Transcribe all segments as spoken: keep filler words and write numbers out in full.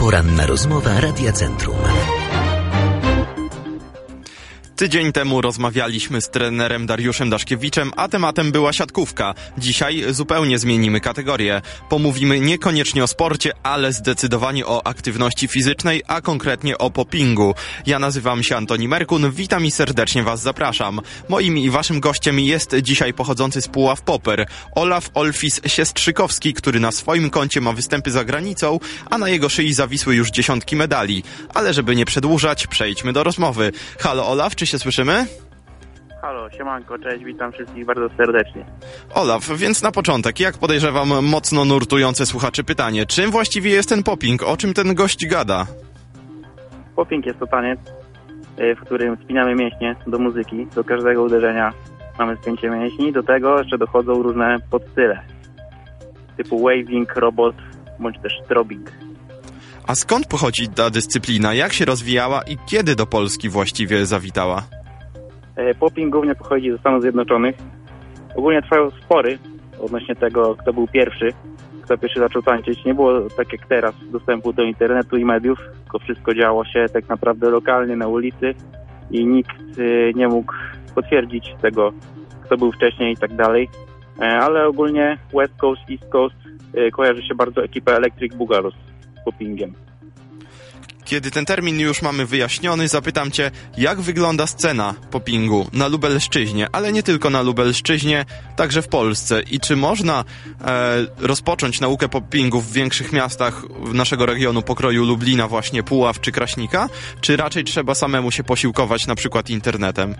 Poranna rozmowa Radia Centrum. Tydzień temu rozmawialiśmy z trenerem Dariuszem Daszkiewiczem, a tematem była siatkówka. Dzisiaj zupełnie zmienimy kategorię. Pomówimy niekoniecznie o sporcie, ale zdecydowanie o aktywności fizycznej, a konkretnie o poppingu. Ja nazywam się Antoni Merkun, witam i serdecznie Was zapraszam. Moim i Waszym gościem jest dzisiaj pochodzący z Puław Popper, Olaf Olfis Siestrzykowski, który na swoim koncie ma występy za granicą, a na jego szyi zawisły już dziesiątki medali. Ale żeby nie przedłużać, przejdźmy do rozmowy. Halo Olaf, czy się słyszymy? Halo, siemanko, cześć, witam wszystkich bardzo serdecznie. Olaf, więc na początek, jak podejrzewam mocno nurtujące słuchaczy pytanie, czym właściwie jest ten popping? O czym ten gość gada? Popping jest to taniec, w którym spinamy mięśnie do muzyki. Do każdego uderzenia mamy spięcie mięśni, do tego jeszcze dochodzą różne podstyle, typu waving, robot, bądź też strobing. A skąd pochodzi ta dyscyplina? Jak się rozwijała i kiedy do Polski właściwie zawitała? Popping głównie pochodzi ze Stanów Zjednoczonych. Ogólnie trwają spory odnośnie tego, kto był pierwszy, kto pierwszy zaczął tańczyć. Nie było tak jak teraz dostępu do internetu i mediów, tylko wszystko działo się tak naprawdę lokalnie na ulicy i nikt nie mógł potwierdzić tego, kto był wcześniej i tak dalej. Ale ogólnie West Coast, East Coast kojarzy się bardzo ekipa Electric Boogaloo z poppingiem. Kiedy ten termin już mamy wyjaśniony, zapytam Cię, jak wygląda scena poppingu na Lubelszczyźnie, ale nie tylko na Lubelszczyźnie, także w Polsce. I czy można e, rozpocząć naukę poppingu w większych miastach naszego regionu pokroju Lublina, właśnie Puław czy Kraśnika, czy raczej trzeba samemu się posiłkować na przykład internetem?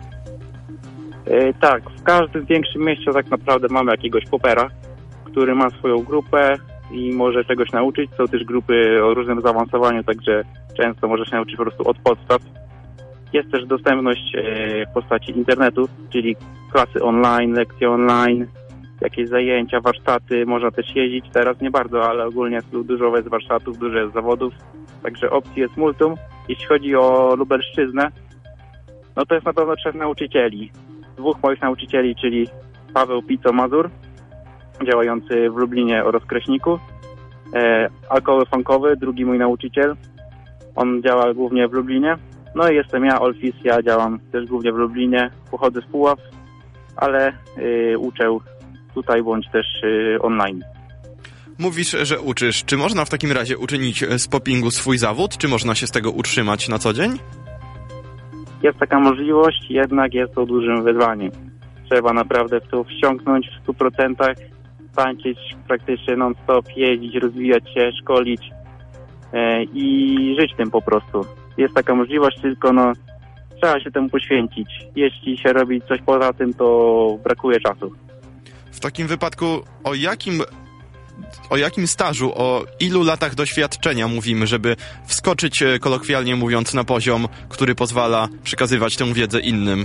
E, tak, w każdym większym mieście tak naprawdę mamy jakiegoś popera, który ma swoją grupę i może czegoś nauczyć. Są też grupy o różnym zaawansowaniu, także często może się nauczyć po prostu od podstaw. Jest też dostępność w postaci internetu, czyli klasy online, lekcje online, jakieś zajęcia, warsztaty, można też jeździć. Teraz nie bardzo, ale ogólnie jest dużo jest warsztatów, dużo jest zawodów, także opcji jest multum. Jeśli chodzi o Lubelszczyznę, no to jest na pewno trzech nauczycieli. Dwóch moich nauczycieli, czyli Paweł Pico-Mazur, działający w Lublinie oraz Kraśniku. E, Alkohol funkowy, drugi mój nauczyciel. On działa głównie w Lublinie. No i jestem ja, Olfis, ja działam też głównie w Lublinie. Pochodzę z Puław, ale y, uczę tutaj bądź też y, online. Mówisz, że uczysz. Czy można w takim razie uczynić z poppingu swój zawód? Czy można się z tego utrzymać na co dzień? Jest taka możliwość, jednak jest to dużym wyzwaniem. Trzeba naprawdę w to wsiąknąć w stu procentach, tańczyć praktycznie non-stop, jeździć, rozwijać się, szkolić e, i żyć tym po prostu. Jest taka możliwość, tylko no trzeba się temu poświęcić. Jeśli się robi coś poza tym, to brakuje czasu. W takim wypadku o jakim, o jakim stażu, o ilu latach doświadczenia mówimy, żeby wskoczyć, kolokwialnie mówiąc, na poziom, który pozwala przekazywać tę wiedzę innym?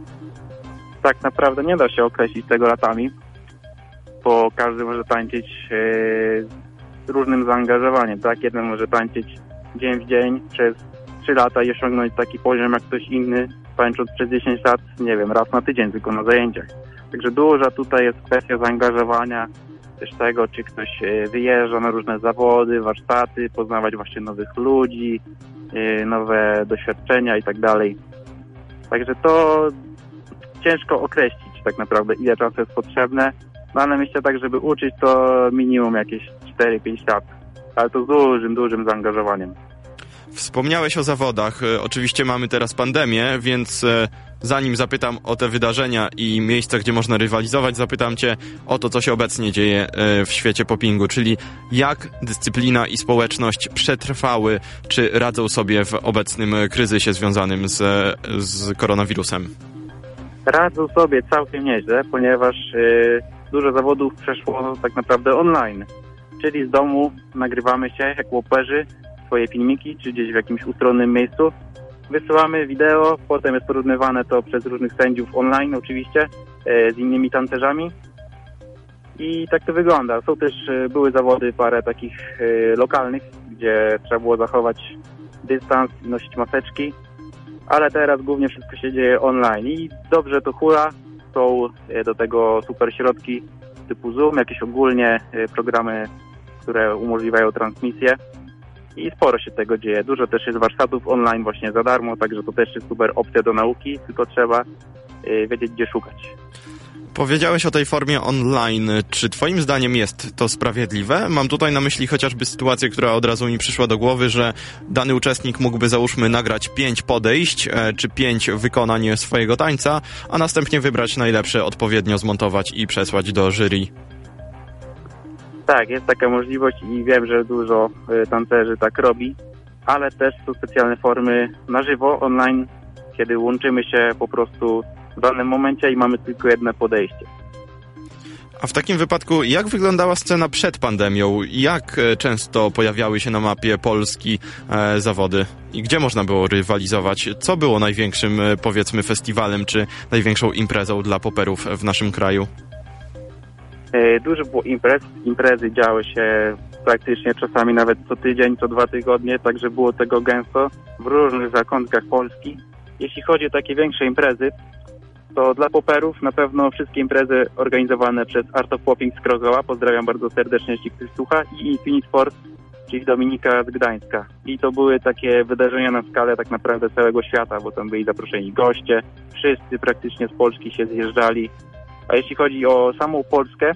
Tak naprawdę nie da się określić tego latami, bo każdy może tańczyć e, z różnym zaangażowaniem, tak? Jeden może tańczyć dzień w dzień przez trzy lata i osiągnąć taki poziom jak ktoś inny, tańcząc przez dziesięć lat, nie wiem, raz na tydzień tylko na zajęciach. Także duża tutaj jest kwestia zaangażowania, też tego, czy ktoś wyjeżdża na różne zawody, warsztaty, poznawać właśnie nowych ludzi, e, nowe doświadczenia i tak dalej. Także to ciężko określić tak naprawdę, ile czasu jest potrzebne, no ale myślę tak, żeby uczyć to minimum jakieś cztery pięć lat, ale to z dużym, dużym zaangażowaniem. Wspomniałeś o zawodach. Oczywiście mamy teraz pandemię, więc zanim zapytam o te wydarzenia i miejsca, gdzie można rywalizować, zapytam Cię o to, co się obecnie dzieje w świecie poppingu, czyli jak dyscyplina i społeczność przetrwały, czy radzą sobie w obecnym kryzysie związanym z, z koronawirusem. Radzą sobie całkiem nieźle, ponieważ y, dużo zawodów przeszło tak naprawdę online. Czyli z domu nagrywamy się jak łoperzy, swoje filmiki, czy gdzieś w jakimś ustronnym miejscu. Wysyłamy wideo, potem jest porównywane to przez różnych sędziów online oczywiście, y, z innymi tancerzami. I tak to wygląda. Są też, y, były zawody parę takich y, lokalnych, gdzie trzeba było zachować dystans i nosić maseczki. Ale teraz głównie wszystko się dzieje online i dobrze to hula. Są do tego super środki typu Zoom, jakieś ogólnie programy, które umożliwiają transmisję. i sporo się tego dzieje. Dużo też jest warsztatów online właśnie za darmo, także to też jest super opcja do nauki, tylko trzeba y, wiedzieć, gdzie szukać. Powiedziałeś o tej formie online. Czy twoim zdaniem jest to sprawiedliwe? Mam tutaj na myśli chociażby sytuację, która od razu mi przyszła do głowy, że dany uczestnik mógłby, załóżmy, nagrać pięć podejść, e, czy pięć wykonań swojego tańca, a następnie wybrać najlepsze, odpowiednio zmontować i przesłać do jury. Tak, jest taka możliwość i wiem, że dużo y, tancerzy tak robi, ale też są specjalne formy na żywo, online, kiedy łączymy się po prostu w danym momencie i mamy tylko jedno podejście. A w takim wypadku, jak wyglądała scena przed pandemią? Jak e, często pojawiały się na mapie Polski e, zawody? I gdzie można było rywalizować? Co było największym, e, powiedzmy, festiwalem, czy największą imprezą dla poperów w naszym kraju? E, dużo było imprez. Imprezy działy się praktycznie czasami nawet co tydzień, co dwa tygodnie, także było tego gęsto w różnych zakątkach Polski. Jeśli chodzi o takie większe imprezy, to dla poperów na pewno wszystkie imprezy organizowane przez Art of Popping z Krakowa, pozdrawiam bardzo serdecznie, jeśli ktoś słucha, i Infinite Sport, czyli Dominika z Gdańska. I to były takie wydarzenia na skalę tak naprawdę całego świata, bo tam byli zaproszeni goście, wszyscy praktycznie z Polski się zjeżdżali. A jeśli chodzi o samą Polskę,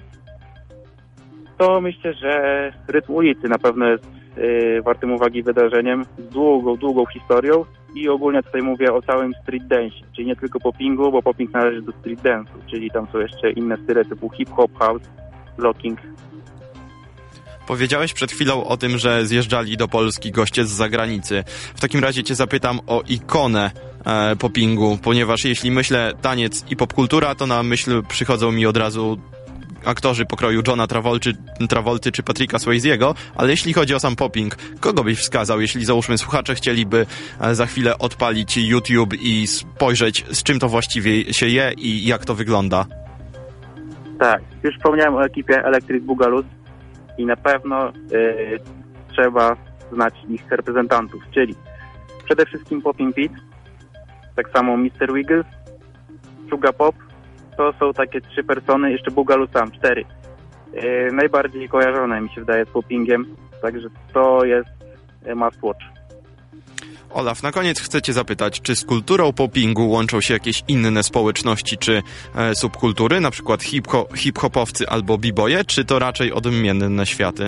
to myślę, że Rytm Ulicy na pewno jest yy, wartym uwagi wydarzeniem z długą, długą historią. I ogólnie tutaj mówię o całym street dance, czyli nie tylko poppingu, bo popping należy do street dance'u, czyli tam są jeszcze inne style typu hip-hop, house, locking. Powiedziałeś przed chwilą o tym, że zjeżdżali do Polski goście z zagranicy. W takim razie cię zapytam o ikonę e, poppingu, ponieważ jeśli myślę taniec i popkultura, to na myśl przychodzą mi od razu aktorzy pokroju Johna Travolty, Travolty czy Patricka Swayzego, ale jeśli chodzi o sam popping, kogo byś wskazał, jeśli załóżmy słuchacze chcieliby za chwilę odpalić YouTube i spojrzeć, z czym to właściwie się je i jak to wygląda? Tak, już wspomniałem o ekipie Electric Boogaloo i na pewno yy, trzeba znać ich reprezentantów, czyli przede wszystkim Popping Pete, tak samo mister Wiggles, Suga Pop. To są takie trzy persony, jeszcze Boogaloo sam, cztery. Yy, najbardziej kojarzone mi się wydaje z poppingiem, także to jest must watch. Olaf, na koniec chcę cię zapytać, czy z kulturą poppingu łączą się jakieś inne społeczności czy e, subkultury, na przykład hip-ho- hip-hopowcy albo b-boye, czy to raczej odmienne światy?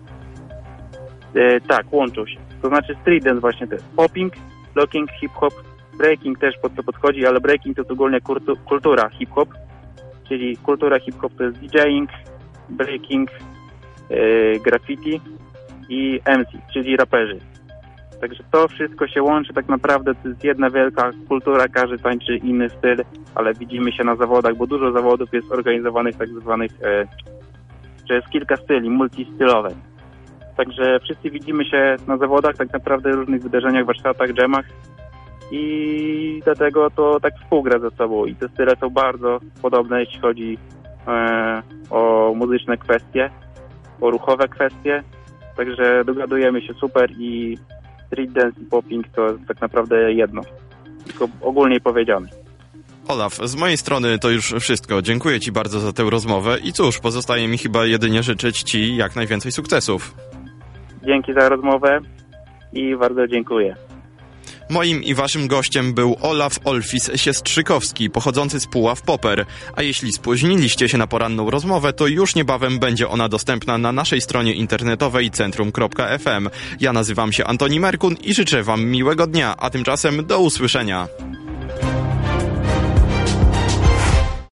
Yy, tak, łączą się. To znaczy street dance właśnie to jest popping, locking, hip-hop, breaking też pod to podchodzi, ale breaking to jest ogólnie kultu- kultura hip-hop, czyli kultura hip-hop to jest DJing, breaking, yy, graffiti i M C, czyli raperzy. Także to wszystko się łączy, tak naprawdę to jest jedna wielka kultura, każdy tańczy inny styl, ale widzimy się na zawodach, bo dużo zawodów jest organizowanych tak zwanych, e, że jest kilka styli, multistylowe. Także wszyscy widzimy się na zawodach, tak naprawdę w różnych wydarzeniach, warsztatach, dżemach i dlatego to tak współgra ze sobą i te style są bardzo podobne, jeśli chodzi e, o muzyczne kwestie, o ruchowe kwestie, także dogadujemy się super i street dance i popping to jest tak naprawdę jedno, tylko ogólnie powiedziane. Olaf, z mojej strony to już wszystko. Dziękuję ci bardzo za tę rozmowę i cóż, pozostaje mi chyba jedynie życzyć ci jak najwięcej sukcesów. Dzięki za rozmowę i bardzo dziękuję. Moim i waszym gościem był Olaf Olfis Siestrzykowski, pochodzący z Puław Popper. A jeśli spóźniliście się na poranną rozmowę, to już niebawem będzie ona dostępna na naszej stronie internetowej centrum kropka f m. Ja nazywam się Antoni Merkun i życzę wam miłego dnia, a tymczasem do usłyszenia.